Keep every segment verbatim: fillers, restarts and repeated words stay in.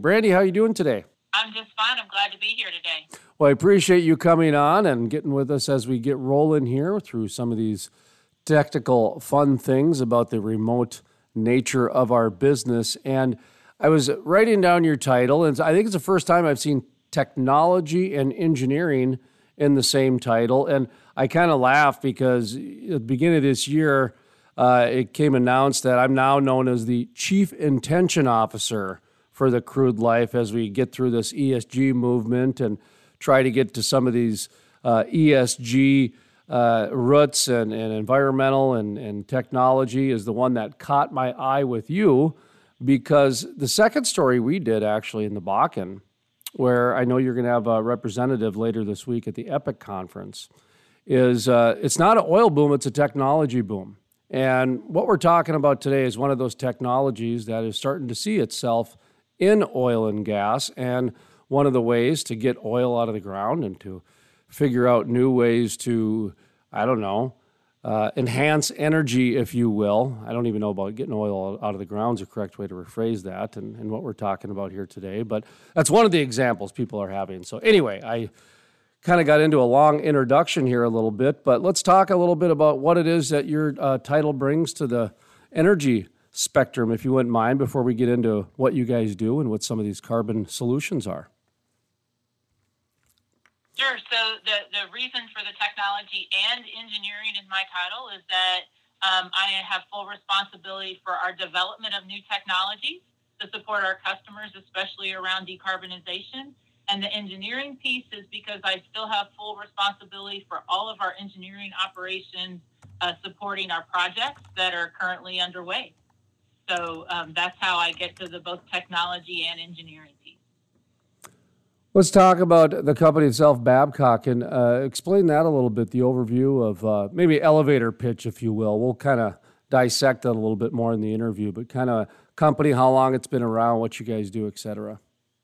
Brandy, how are you doing today? I'm just fine. I'm glad to be here today. Well, I appreciate you coming on and getting with us as we get rolling here through some of these technical fun things about the remote nature of our business. And I was writing down your title, and I think it's the first time I've seen technology and engineering in the same title. And I kind of laugh because at the beginning of this year, uh, it came announced that I'm now known as the Chief Intention Officer for the Crewed Life as we get through this E S G movement and try to get to some of these uh, E S G uh, roots and, and environmental and, and technology is the one that caught my eye with you, because the second story we did actually in the Bakken, where I know you're going to have a representative later this week at the EPIC conference, is uh, it's not an oil boom, it's a technology boom. And what we're talking about today is one of those technologies that is starting to see itself in oil and gas, and one of the ways to get oil out of the ground and to figure out new ways to, I don't know, uh, enhance energy, if you will. I don't even know about getting oil out of the ground is the correct way to rephrase that and, and what we're talking about here today, but that's one of the examples people are having. So anyway, I kind of got into a long introduction here a little bit, but let's talk a little bit about what it is that your uh, title brings to the energy spectrum, if you wouldn't mind, before we get into what you guys do and what some of these carbon solutions are. Sure. So the, the reason for the technology and engineering in my title is that um, I have full responsibility for our development of new technologies to support our customers, especially around decarbonization. And the engineering piece is because I still have full responsibility for all of our engineering operations uh, supporting our projects that are currently underway. So um, that's how I get to the both technology and engineering piece. Let's talk about the company itself, Babcock, and uh, explain that a little bit, the overview of uh, maybe elevator pitch, if you will. We'll kind of dissect that a little bit more in the interview, but kind of company, how long it's been around, what you guys do, et cetera.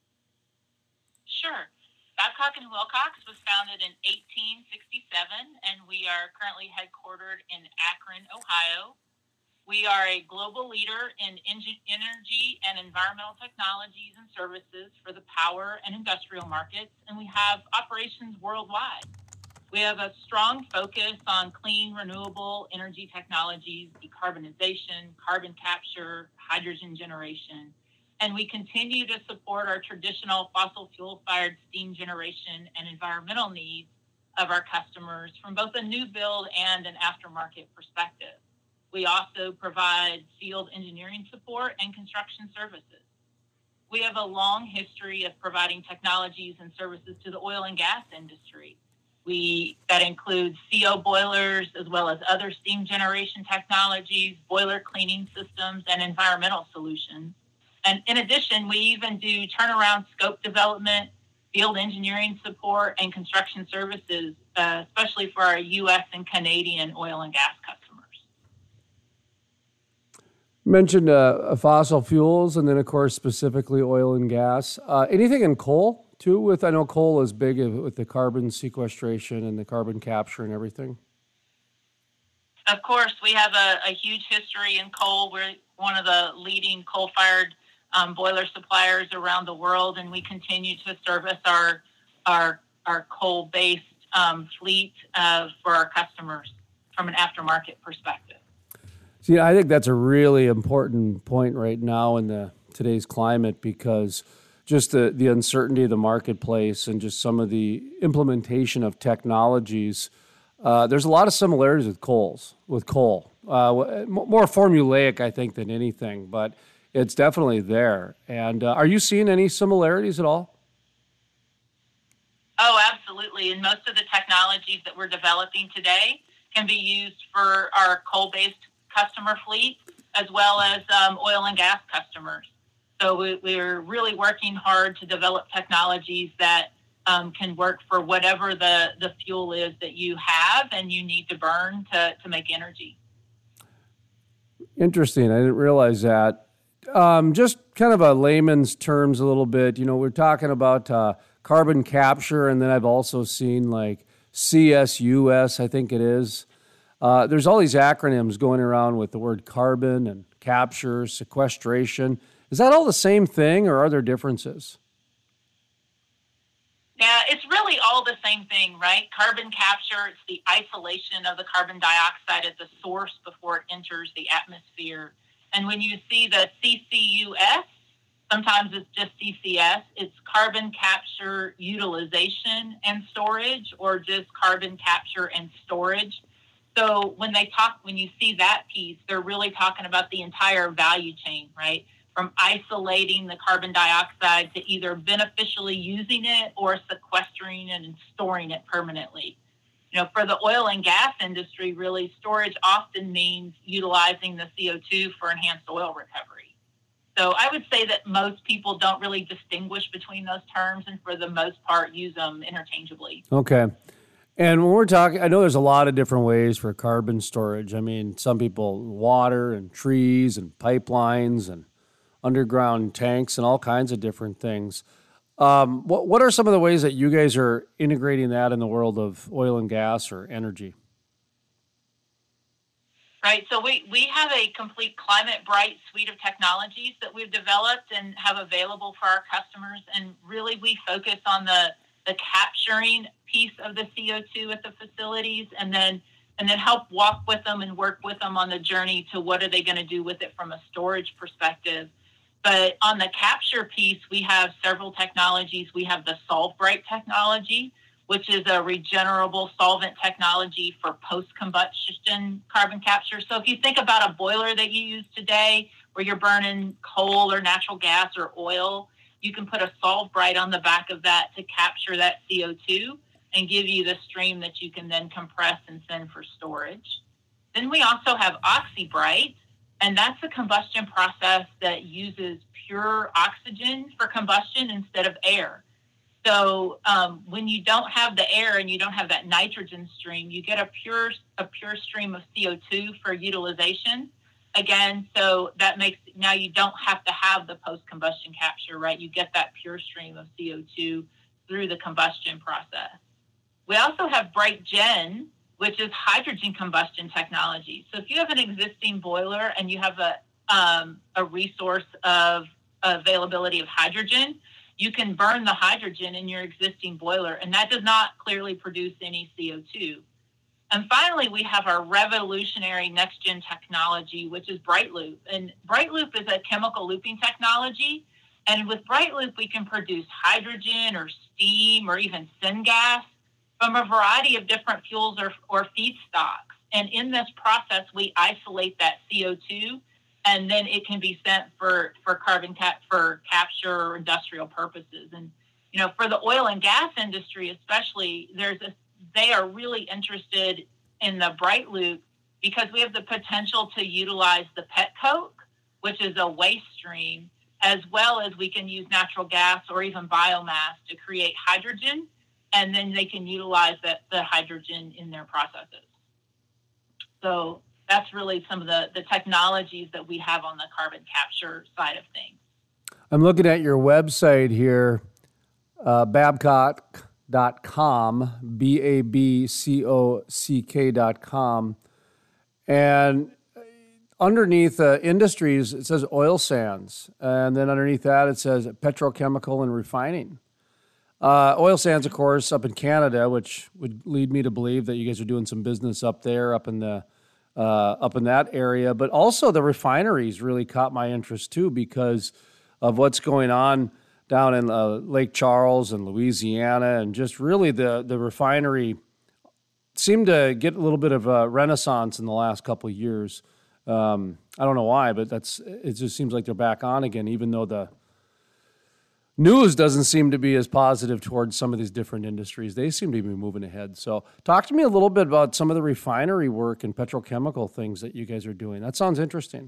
Sure. Babcock and Wilcox was founded in eighteen sixty-seven, and we are currently headquartered in Akron, Ohio. We are a global leader in energy and environmental technologies and services for the power and industrial markets, and we have operations worldwide. We have a strong focus on clean, renewable energy technologies, decarbonization, carbon capture, hydrogen generation, and we continue to support our traditional fossil fuel-fired steam generation and environmental needs of our customers from both a new build and an aftermarket perspective. We also provide field engineering support and construction services. We have a long history of providing technologies and services to the oil and gas industry. We that includes C O boilers, as well as other steam generation technologies, boiler cleaning systems, and environmental solutions. And in addition, we even do turnaround scope development, field engineering support, and construction services, uh, especially for our U S and Canadian oil and gas customers. Mentioned uh, fossil fuels, and then, of course, specifically oil and gas. Uh, anything in coal, too? With I know coal is big with the carbon sequestration and the carbon capture and everything. Of course, we have a, a huge history in coal. We're one of the leading coal-fired um, boiler suppliers around the world, and we continue to service our our, our coal-based um, fleet uh, for our customers from an aftermarket perspective. See, I think that's a really important point right now in the today's climate, because just the, the uncertainty of the marketplace and just some of the implementation of technologies, uh, there's a lot of similarities with coals, with coal. Uh, more formulaic, I think, than anything, but it's definitely there. And uh, are you seeing any similarities at all? Oh, absolutely. And most of the technologies that we're developing today can be used for our coal-based customer fleet, as well as um, oil and gas customers. So we, we're really working hard to develop technologies that um, can work for whatever the, the fuel is that you have and you need to burn to, to make energy. Interesting. I didn't realize that. Um, just kind of a layman's terms a little bit, you know, we're talking about uh, carbon capture, and then I've also seen like C S U S, I think it is. Uh, there's all these acronyms going around with the word carbon and capture, sequestration. Is that all the same thing, or are there differences? Yeah, it's really all the same thing, right? Carbon capture, it's the isolation of the carbon dioxide at the source before it enters the atmosphere. And when you see the C C U S, sometimes it's just C C S, it's carbon capture utilization and storage, or just carbon capture and storage. So when they talk, when you see that piece, they're really talking about the entire value chain, right? From isolating the carbon dioxide to either beneficially using it or sequestering it and storing it permanently. You know, for the oil and gas industry, really, storage often means utilizing the C O two for enhanced oil recovery. So I would say that most people don't really distinguish between those terms, and for the most part, use them interchangeably. Okay. And when we're talking, I know there's a lot of different ways for carbon storage. I mean, some people water and trees and pipelines and underground tanks and all kinds of different things. Um, what what are some of the ways that you guys are integrating that in the world of oil and gas or energy? Right. So we, we have a complete Climate Bright suite of technologies that we've developed and have available for our customers. And really, we focus on the, the capturing piece of the C O two at the facilities, and then and then help walk with them and work with them on the journey to what are they going to do with it from a storage perspective. But on the capture piece, we have several technologies. We have the SolveBright technology, which is a regenerable solvent technology for post-combustion carbon capture. So if you think about a boiler that you use today where you're burning coal or natural gas or oil, you can put a SolveBright on the back of that to capture that C O two and give you the stream that you can then compress and send for storage. Then we also have OxyBright, and that's a combustion process that uses pure oxygen for combustion instead of air. So um, when you don't have the air and you don't have that nitrogen stream, you get a pure a pure stream of C O two for utilization. Again, so that makes, now you don't have to have the post-combustion capture, right? You get that pure stream of C O two through the combustion process. We also have BrightGen, which is hydrogen combustion technology. So if you have an existing boiler and you have a um, a resource of availability of hydrogen, you can burn the hydrogen in your existing boiler, and that does not clearly produce any C O two. And finally, we have our revolutionary next-gen technology, which is BrightLoop. And BrightLoop is a chemical looping technology. And with BrightLoop, we can produce hydrogen or steam or even syngas from a variety of different fuels or, or feedstocks. And in this process, we isolate that C O two, and then it can be sent for, for carbon cap for capture or industrial purposes. And, you know, for the oil and gas industry especially, there's a, they are really interested in the BrightLoop because we have the potential to utilize the petcoke, which is a waste stream, as well as we can use natural gas or even biomass to create hydrogen, and then they can utilize that, the hydrogen in their processes. So that's really some of the, the technologies that we have on the carbon capture side of things. I'm looking at your website here, uh, Babcock dot com, B A B C O C K dot com. And underneath uh, industries, it says oil sands. And then underneath that, it says petrochemical and refining. Uh, oil sands, of course, up in Canada, which would lead me to believe that you guys are doing some business up there, up in the uh, up in that area. But also the refineries really caught my interest too because of what's going on down in uh, Lake Charles and Louisiana, and just really the the refinery seemed to get a little bit of a renaissance in the last couple of years. Um, I don't know why, but that's it. Just seems like they're back on again, even though the news doesn't seem to be as positive towards some of these different industries. They seem to be moving ahead. So talk to me a little bit about some of the refinery work and petrochemical things that you guys are doing. That sounds interesting.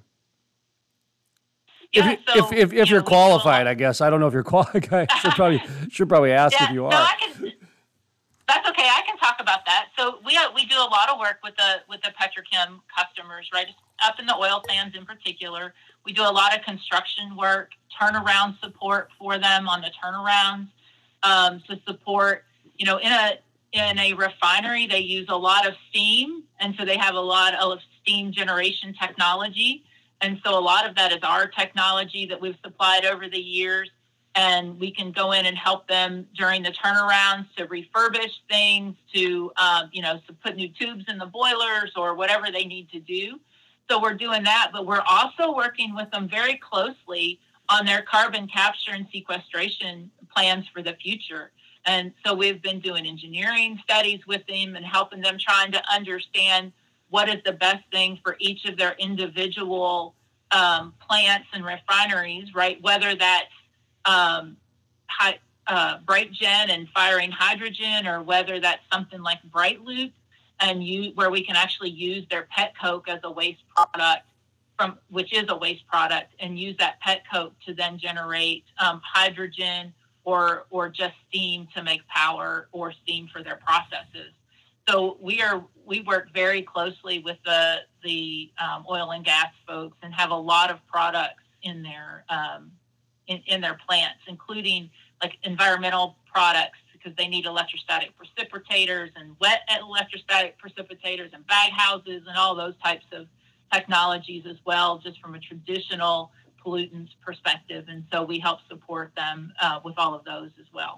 Yeah, if, so, if, if, if you you're know, qualified, I guess. I don't know if you're qualified. I should probably, should probably ask yeah, if you are. No, I can, that's okay. I can talk about that. So we uh, we do a lot of work with the with the petrochem customers, right? Up in the oil sands in particular. We do a lot of construction work, turnaround support for them on the turnarounds um, to support, you know, in a in a refinery, they use a lot of steam. And so they have a lot of steam generation technology. And so a lot of that is our technology that we've supplied over the years. And we can go in and help them during the turnarounds to refurbish things, to, um, you know, to put new tubes in the boilers or whatever they need to do. So we're doing that, but we're also working with them very closely on their carbon capture and sequestration plans for the future. And so we've been doing engineering studies with them and helping them trying to understand what is the best thing for each of their individual um, plants and refineries, right? Whether that's um, high, uh, BrightGen and firing hydrogen, or whether that's something like BrightLoop, and you where we can actually use their pet coke as a waste product, from which is a waste product, and use that pet coke to then generate um, hydrogen or or just steam to make power or steam for their processes. So we are we work very closely with the the um, oil and gas folks and have a lot of products in their um, in, in their plants, including like environmental products, because they need electrostatic precipitators and wet electrostatic precipitators and bag houses and all those types of technologies as well, just from a traditional pollutants perspective. And so we help support them uh, with all of those as well.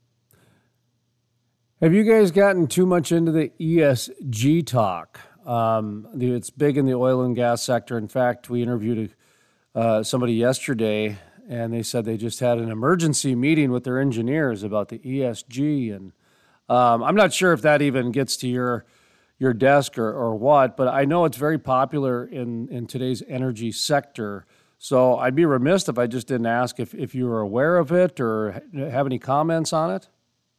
Have you guys gotten too much into the E S G talk? Um, it's big in the oil and gas sector. In fact, we interviewed uh, somebody yesterday, and they said they just had an emergency meeting with their engineers about the E S G. And um, I'm not sure if that even gets to your your desk or, or what, but I know it's very popular in, in today's energy sector. So I'd be remiss if I just didn't ask if, if you were aware of it or have any comments on it.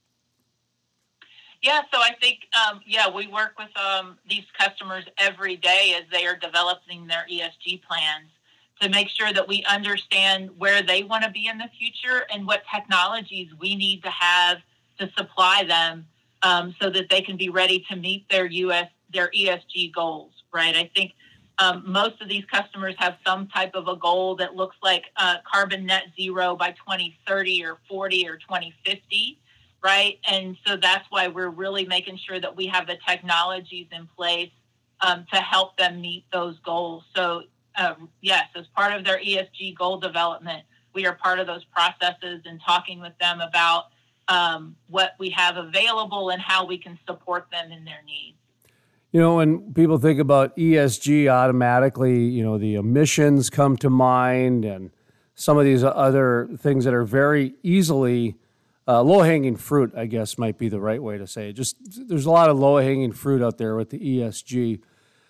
Yeah, so I think, um, yeah, we work with um, these customers every day as they are developing their E S G plans to make sure that we understand where they want to be in the future and what technologies we need to have to supply them um, so that they can be ready to meet their U S their E S G goals, right? I think um, most of these customers have some type of a goal that looks like uh, carbon net zero by twenty thirty or forty or twenty fifty. Right. And so that's why we're really making sure that we have the technologies in place um, to help them meet those goals. So, uh, yes, as part of their E S G goal development, we are part of those processes and talking with them about um, what we have available and how we can support them in their needs. You know, when people think about E S G, automatically, you know, the emissions come to mind and some of these other things that are very easily Uh, low-hanging fruit, I guess, might be the right way to say it. Just there's a lot of low-hanging fruit out there with the E S G.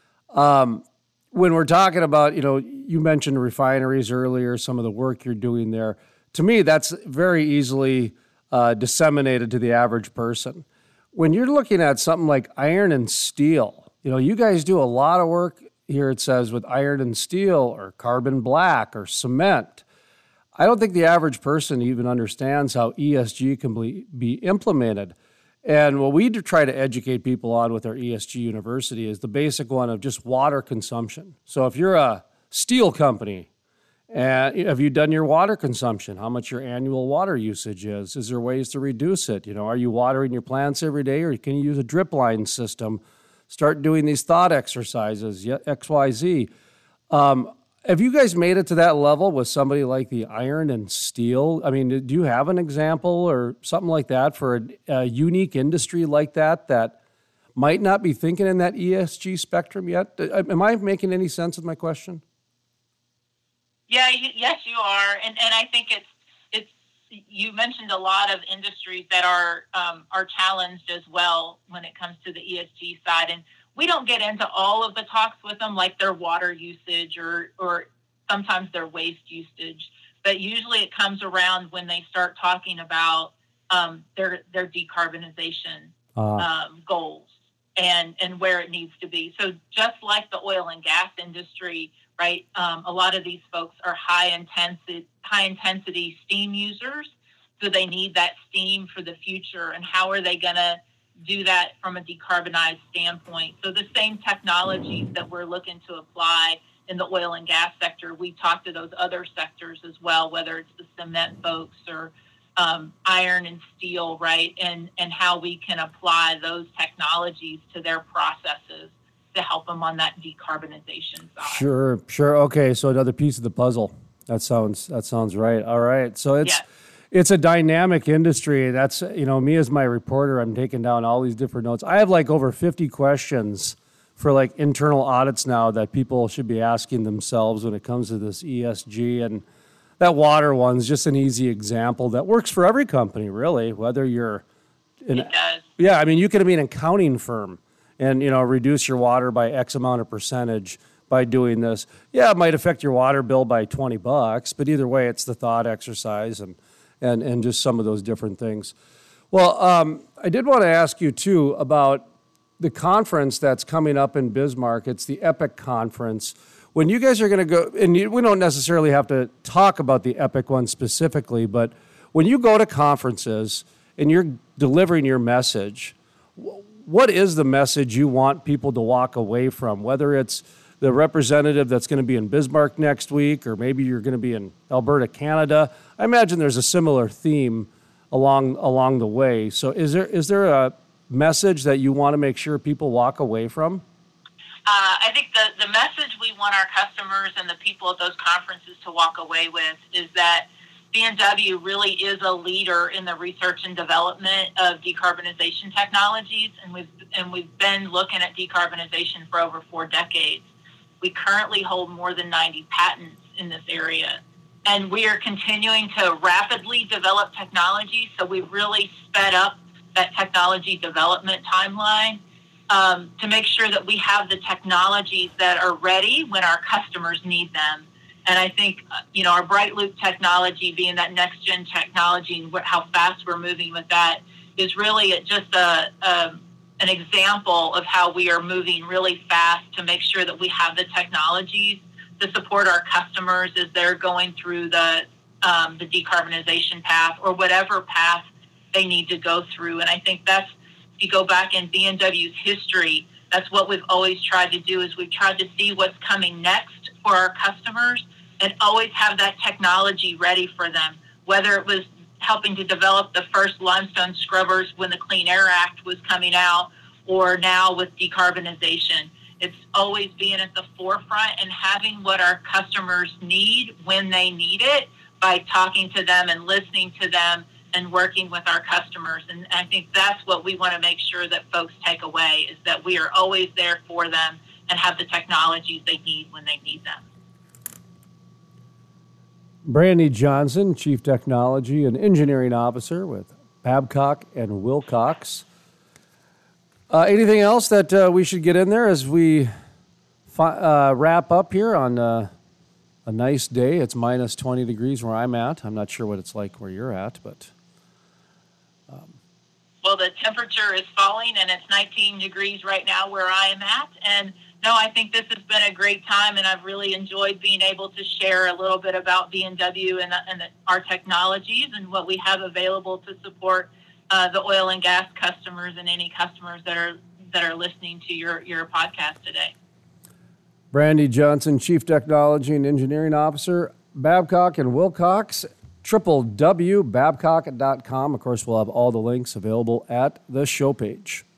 Um, when we're talking about, you know, you mentioned refineries earlier, some of the work you're doing there. To me, that's very easily uh, disseminated to the average person. When you're looking at something like iron and steel, you know, you guys do a lot of work here, it says, with iron and steel or carbon black or cement. I don't think the average person even understands how E S G can be, be implemented. And what we try to educate people on with our E S G University is the basic one of just water consumption. So if you're a steel company, and have you done your water consumption? How much your annual water usage is? Is there ways to reduce it? You know, are you watering your plants every day, or can you use a drip line system? Start doing these thought exercises, X, Y, Z. Um, Have you guys made it to that level with somebody like the iron and steel? I mean, do you have an example or something like that for a, a unique industry like that that might not be thinking in that E S G spectrum yet? Am I making any sense with my question? Yeah, yes, you are. And and I think it's, it's you mentioned a lot of industries that are um, are challenged as well when it comes to the E S G side. And we don't get into all of the talks with them, like their water usage or or sometimes their waste usage. But usually it comes around when they start talking about um, their their decarbonization uh. um, goals and and where it needs to be. So just like the oil and gas industry, right? Um, a lot of these folks are high intensity high intensity steam users, so they need that steam for the future. And how are they going to do that from a decarbonized standpoint? So the same technologies that we're looking to apply in the oil and gas sector, we talk to those other sectors as well, whether it's the cement folks or um, iron and steel, right? And, and how we can apply those technologies to their processes to help them on that decarbonization side. Sure, sure. Okay, so another piece of the puzzle. That sounds that sounds right. All right, so it's. Yes. It's a dynamic industry. That's, you know, me as my reporter, I'm taking down all these different notes. I have like over fifty questions for like internal audits now that people should be asking themselves when it comes to this E S G. And that water one's just an easy example that works for every company, really, whether you're in, it does. Yeah, I mean, you could be an accounting firm and, you know, reduce your water by X amount of percentage by doing this. Yeah, it might affect your water bill by twenty bucks, but either way, it's the thought exercise and and and just some of those different things. Well, um, I did want to ask you, too, about the conference that's coming up in Bismarck. It's the EPIC conference. When you guys are going to go, and you, we don't necessarily have to talk about the EPIC one specifically, but when you go to conferences and you're delivering your message, what is the message you want people to walk away from, whether it's the representative that's going to be in Bismarck next week, or maybe you're going to be in Alberta, Canada? I imagine there's a similar theme along along the way. So is there is there a message that you want to make sure people walk away from? Uh, I think the, the message we want our customers and the people at those conferences to walk away with is that B M W really is a leader in the research and development of decarbonization technologies, and we've and we've been looking at decarbonization for over four decades. We currently hold more than ninety patents in this area, and we are continuing to rapidly develop technology, so we've really sped up that technology development timeline um, to make sure that we have the technologies that are ready when our customers need them. And I think, you know, our Bright Loop technology being that next-gen technology and how fast we're moving with that is really just a, a an example of how we are moving really fast to make sure that we have the technologies to support our customers as they're going through the um, the decarbonization path or whatever path they need to go through. And I think that's, if you go back in B M W's history, that's what we've always tried to do, is we've tried to see what's coming next for our customers and always have that technology ready for them, whether it was helping to develop the first limestone scrubbers when the Clean Air Act was coming out, or now with decarbonization. It's always being at the forefront and having what our customers need when they need it by talking to them and listening to them and working with our customers. And I think that's what we want to make sure that folks take away, is that we are always there for them and have the technologies they need when they need them. Brandy Johnson, Chief Technology and Engineering Officer with Babcock and Wilcox. Uh, anything else that uh, we should get in there as we fi- uh, wrap up here on uh, a nice day? It's minus twenty degrees where I'm at. I'm not sure what it's like where you're at, but... Um. Well, the temperature is falling, and it's nineteen degrees right now where I am at. And no, I think this has been a great time, and I've really enjoyed being able to share a little bit about B M W and, and our technologies and what we have available to support uh, the oil and gas customers and any customers that are that are listening to your, your podcast today. Brandy Johnson, Chief Technology and Engineering Officer, Babcock and Wilcox, w w w dot babcock dot com. Of course, we'll have all the links available at the show page.